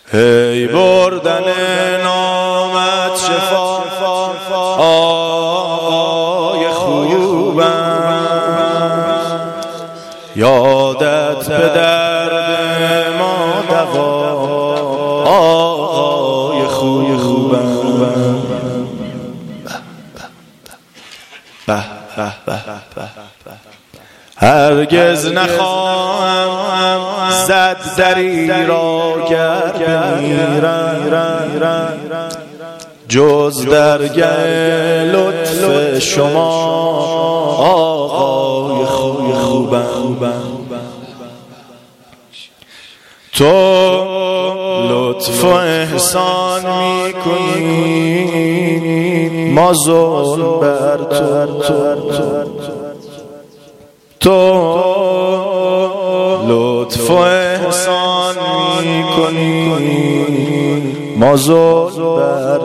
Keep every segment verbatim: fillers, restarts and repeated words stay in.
هی بردن نامت شفا آقای خوبم، یادت به درد ما دوا آقای خوبم. به به به هرگز نخواهم زد دری را گر بمیرم، جز درگه لطف شما آقای خوبم. تو لطف و احسان میکنی، ما ظلم بر تو. تو لطف و احسان میکنی، ما ظلم بر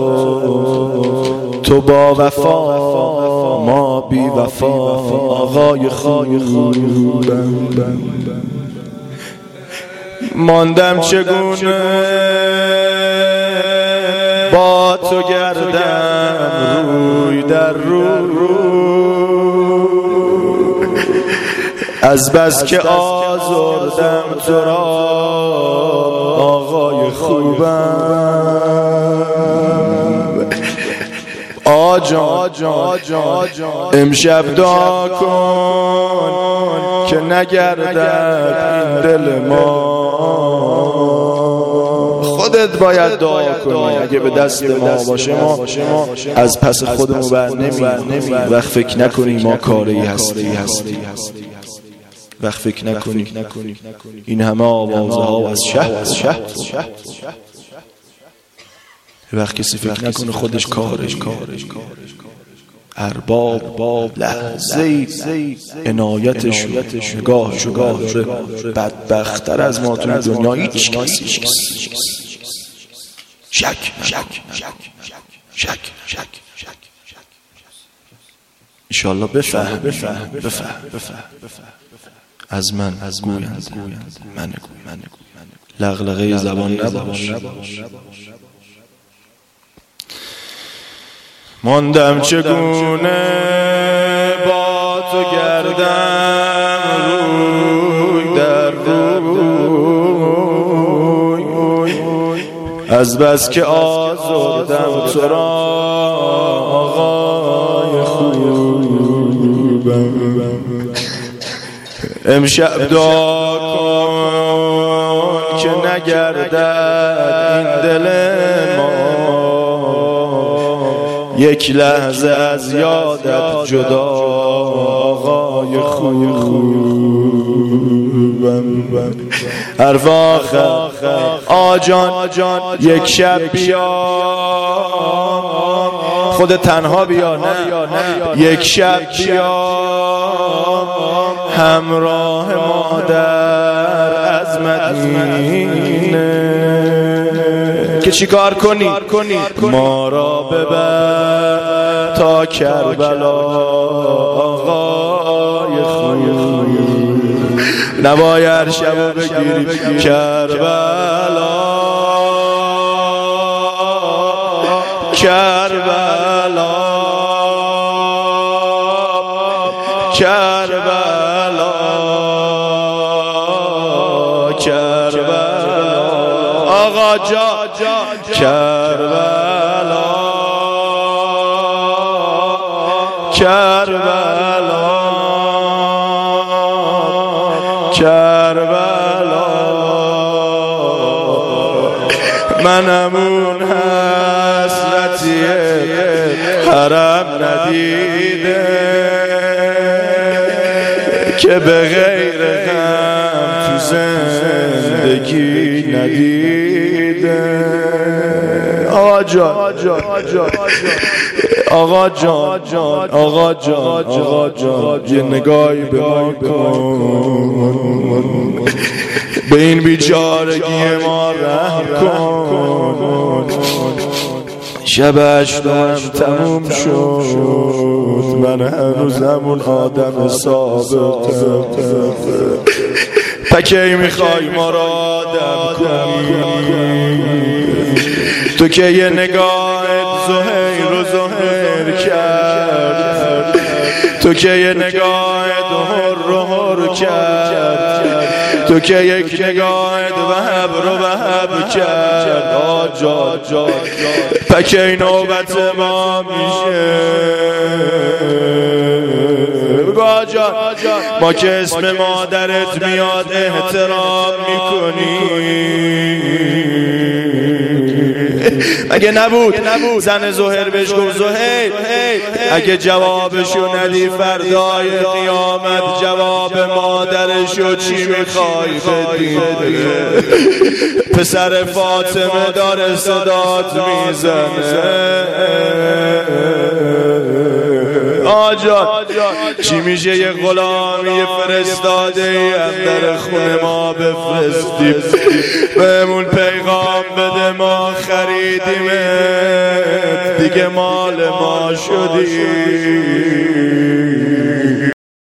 تو. تو با وفا ما بی وفا آقای خوبم. ماندم چگونه با تو گردم روی در روی، از بس که آزردم تو را آقای خوبم. آجان امشب دعا کن که نگردد این دل ما. خودت باید دعا کنی، اگه به دست ما باشه ما از پس خودمون بر نمی. وقت فکر نکنی ما کاری هستی، وقت فکر نکنی این همه آوازه ها از شهر. وقت کسی فکر نکنه خودش کارش ارباب لحظه عنایتش نگاهش بدبختر از ما توی دنیا هیچ کسی. شک انشالله بفهم از من از گویند من لغلغه زبان نباش. ماندم چگونه با تو گردم روی در روی، از بس که آزردم تو را آقای خوبم. امشب دعا کن که نگردد این دل ما یک لحظه از یادت جدا آقای خوبم. حرف آخر آجان یک شب بیا، خود تنها بیا نه یک شب بیا همراه مادر از مدینه که چی کار کنی ما را ببر تا کربلا آقای خوب. نباید شب بگیری کربلا کربلا کربلا کربلا آقا جا کربلا کربلا کربلا منم اون حسرتی حرم ندیده که به غیر غم تو زندگی ندیده. آقا جان آقا جان آقا جان آقا جان یه نگاهی به ما کن، به این بیچارگی ما رحم کن. شب هشتم تموم شد، من هنوزم اون آدم ثابتم. پکی میخوای ما را آدم کنی تو که یه نگاهت زهیر و زهیر کرد، تو که یه نگاهت هر و هر کرد، تو که یک نگاهت وهب رو وهب کرد. آجا جا پکه این نوبت ما میشه آجا ما که اسم مادرت میاد احترام میکنی. اگه نبود زن زهیر بهش گفت زهیر اگه جوابشو ندی فردای قیامت جواب مادرشو چی میخوای بدی؟ پسر فاطمه داره صدات میزنه آجا چی میشه یه غلامی فرستاده ای هم در خونه ما بفرستی بهمون پیغام بده ما خریدیم دیگه مال ما شدی.